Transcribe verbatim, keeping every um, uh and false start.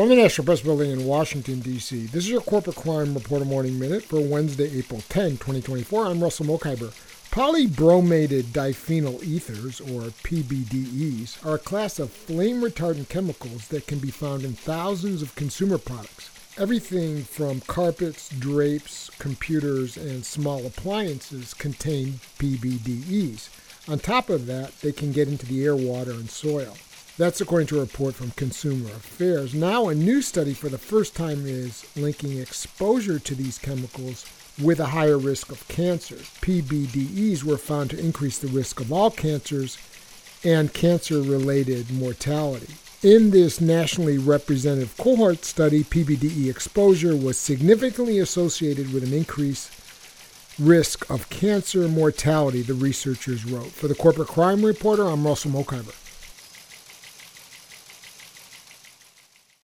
From the National Press Building in Washington, D C, this is your Corporate Crime Reporter Morning Minute for Wednesday, April tenth, twenty twenty-four. I'm Russell Mokhiber. Polybromated diphenyl ethers, or P B D Es, are a class of flame-retardant chemicals that can be found in thousands of consumer products. Everything from carpets, drapes, computers, and small appliances contain P B D Es. On top of that, they can get into the air, water, and soil. That's according to a report from Consumer Affairs. Now, a new study for the first time is linking exposure to these chemicals with a higher risk of cancer. P B D Es were found to increase the risk of all cancers and cancer-related mortality. In this nationally representative cohort study, P B D E exposure was significantly associated with an increased risk of cancer mortality, the researchers wrote. For the Corporate Crime Reporter, I'm Russell Mokhiber.